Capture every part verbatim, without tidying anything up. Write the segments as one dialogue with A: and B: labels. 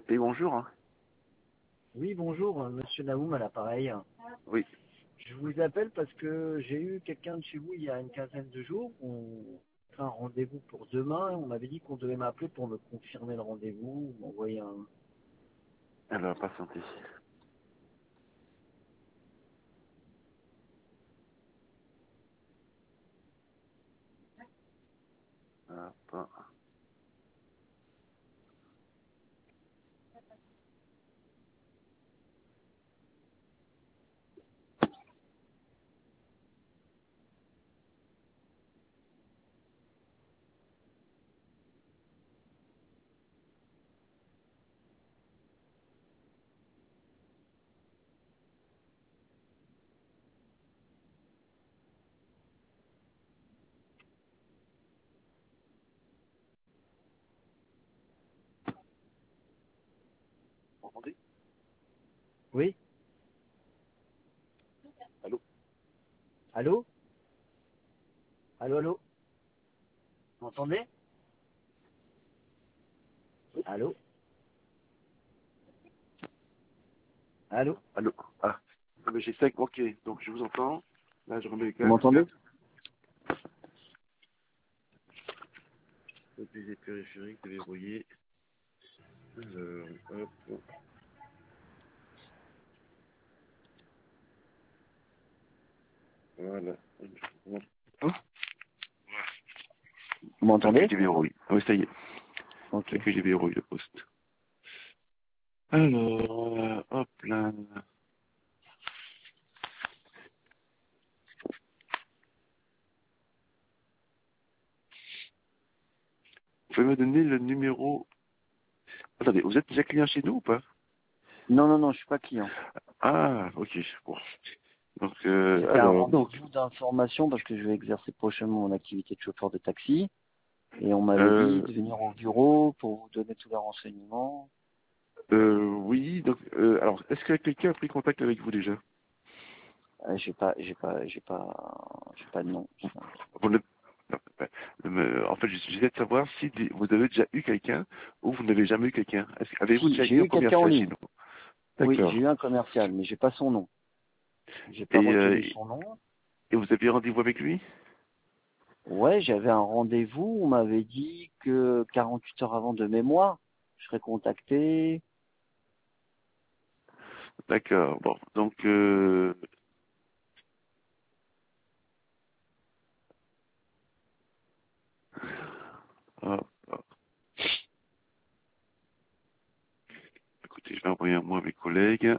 A: Oui, bonjour.
B: Oui, bonjour, euh, monsieur Naoum à l'appareil.
A: Oui.
B: Je vous appelle parce que j'ai eu quelqu'un de chez vous il y a une quinzaine de jours. On a un rendez-vous pour demain. On m'avait dit qu'on devait m'appeler pour me confirmer le rendez-vous, m'envoyer un...
A: Alors, patientez. Hop. Vous m'entendez?
B: Oui?
A: Allô?
B: Allô? Allô, allô? Vous m'entendez? Allô? Allô?
A: Allô? Ah. Ah, mais j'ai cinq, ok. Donc, je vous entends. Là, je remets le
B: Vous
A: casque.
B: m'entendez?
A: Et puis, les périphériques déverrouillés. Alors, hop. Voilà.
B: Vous
A: Accueil
B: m'entendez?
A: déverrouillé. Ah oui, ça y est.
B: Ok.
A: Accueil déverrouillé, le poste. Alors, euh, hop là. Vous pouvez me donner le numéro... Attendez, vous êtes déjà client chez nous ou pas?
B: Non, non, non, je suis pas client.
A: Ah, ok. Bon. Donc, euh,
B: C'était un
A: alors, donc...
B: rendez-vous d'information parce que je vais exercer prochainement mon activité de chauffeur de taxi. Et on m'avait dit
A: Euh,
B: de venir au bureau pour vous donner tous les renseignements.
A: euh, oui, donc... Euh, alors, est-ce que quelqu'un a pris contact avec vous déjà?
B: Euh, j'ai pas, j'ai pas, j'ai pas, j'ai pas de nom.
A: Vous ne- non, ouais. Euh, En fait, j'essaie de savoir si des- vous avez déjà eu quelqu'un ou vous n'avez jamais eu quelqu'un. Est-ce que- Avez-vous
B: Si,
A: déjà
B: j'ai
A: eu un
B: eu quelqu'un en
A: commercial chez
B: ligne.
A: nous?
B: Oui, j'ai
A: D'accord.
B: eu un commercial, mais j'ai pas son nom. J'ai pas
A: Et, euh,
B: retenu son nom.
A: et vous avez rendez-vous avec lui?
B: Ouais, j'avais un rendez-vous. On m'avait dit que quarante-huit heures avant de mémoire, je serais contacté.
A: D'accord. Bon, donc, euh, hop, hop. Écoutez, je vais envoyer un mot à mes collègues.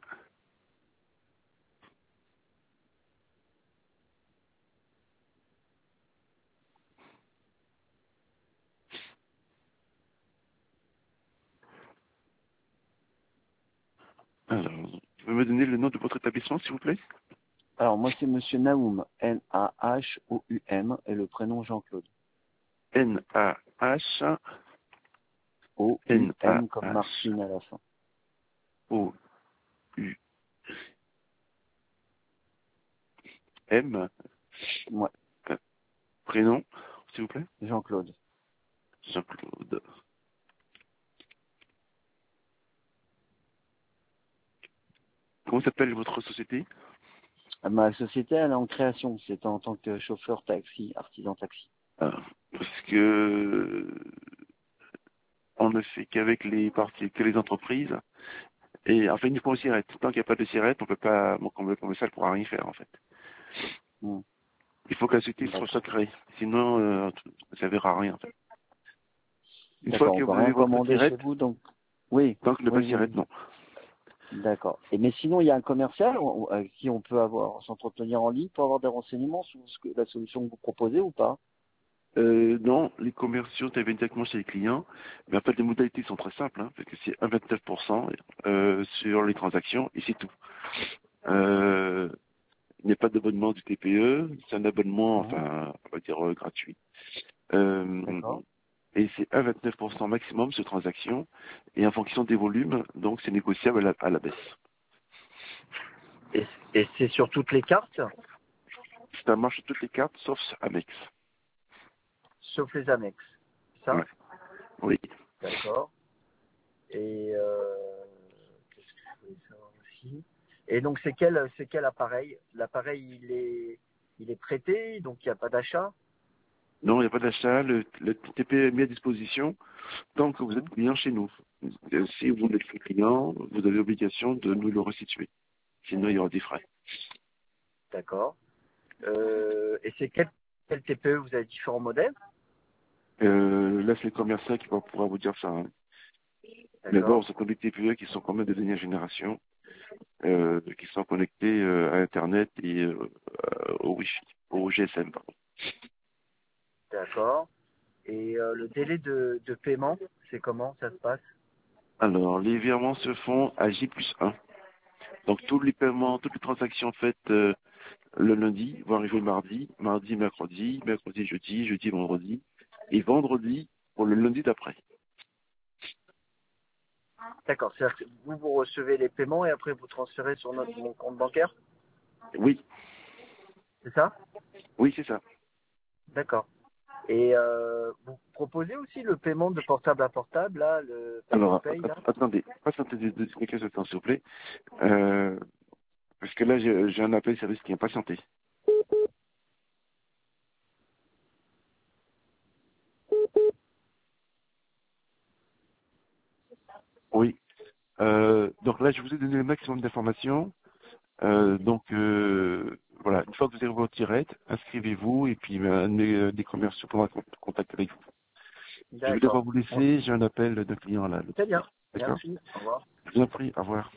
A: Alors, vous pouvez me donner le nom de votre établissement, s'il vous plaît?
B: Alors moi, c'est Monsieur Naoum, N A H O U M, et le prénom Jean-Claude.
A: N A H
B: O U
A: N A
B: M comme
A: H
B: Martine à la fin.
A: O U M.
B: Ouais,
A: Euh, Prénom, s'il vous plaît?
B: Jean-Claude.
A: Jean-Claude. Comment s'appelle votre société?
B: Ma société, elle est en création. C'est en tant que chauffeur taxi, artisan taxi.
A: Ah, parce que on ne fait qu'avec les parties, que les entreprises. Et enfin, uniquement aux cigarettes. Tant qu'il n'y a pas de cigarettes, on peut pas, mon le commercial ne pourra rien faire, en fait.
B: Hmm,
A: Il faut que la société soit
B: D'accord.
A: sacrée. Sinon, euh, ça ne servira à rien, en fait. Une fois
B: D'accord, on
A: que
B: peut
A: vous avez
B: rien
A: votre
B: commander chez
A: cigarette,
B: vous, donc oui,
A: tant que le pas
B: oui,
A: de
B: oui,
A: cigarette,
B: oui.
A: non.
B: D'accord. Et mais sinon, il y a un commercial ou- avec qui on peut avoir s'entretenir en ligne pour avoir des renseignements sur ce que, la solution que vous proposez ou pas?
A: Euh, non, les commerciaux viennent directement chez les clients. Mais en fait, les modalités sont très simples, hein, parce que c'est un virgule vingt-neuf pour cent euh, sur les transactions, et c'est tout. Euh, il n'y a pas d'abonnement du T P E, c'est un abonnement,
B: Mhm.
A: enfin, on va dire euh, gratuit. Euh,
B: D'accord.
A: et c'est un virgule vingt-neuf pour cent maximum sur transaction, et en fonction des volumes, donc c'est négociable à la, à la baisse.
B: Et, et c'est sur toutes les cartes,
A: Ça marche sur toutes les cartes, sauf sur Amex.
B: sauf les annexes. Ça?
A: Ouais. Oui.
B: D'accord. Et euh, souci. Et donc c'est quel c'est quel appareil? L'appareil il est il est prêté, donc il n'y a pas d'achat?
A: Non, il n'y a pas d'achat, le, le T P est mis à disposition tant que vous êtes
B: Mhm.
A: client chez nous. Euh, Si vous n'êtes plus client, vous avez l'obligation de nous le restituer. Sinon, il y aura des frais.
B: D'accord. Euh, et c'est quel, quel T P E? Vous avez différents modèles?
A: Euh, là, c'est le commerçant qui va pouvoir vous dire ça. Hein. Mais bon,
B: D'accord.
A: ce sont des T P E qui sont quand même de dernière génération, euh, qui sont connectés euh, à Internet et euh, au Wi-Fi, au G S M, pardon.
B: D'accord. Et euh, le délai de, de paiement, c'est comment ça se passe?
A: Alors, les virements se font à J plus un. Donc, tous les paiements, toutes les transactions faites euh, le lundi vont arriver mardi, mardi, mercredi, mercredi, jeudi, jeudi, vendredi, et vendredi pour le lundi d'après.
B: D'accord. C'est-à-dire que vous, vous recevez les paiements et après vous transférez sur notre mon compte bancaire?
A: Oui,
B: C'est ça?
A: oui, c'est ça.
B: D'accord. Et euh, vous proposez aussi le paiement de portable à portable, là, le pay to
A: Alors,
B: pay,
A: att-
B: là?
A: attendez, patientez deux- deux- quelques instants, s'il vous plaît, euh, parce que là, j'ai j'ai un appel service qui est patienté. Oui. Euh, donc là, je vous ai donné le maximum d'informations. Euh, donc euh, voilà, une fois que vous avez votre tirette, inscrivez-vous et puis ben, un de mes- euh, des commerciaux prendra con- contact avec vous. Je vais devoir
B: D'accord.
A: vous
B: Bon,
A: laisser, j'ai un appel d'un client là.
B: très bien.
A: D'accord?
B: Merci. Au revoir.
A: Je vous en prie, au revoir.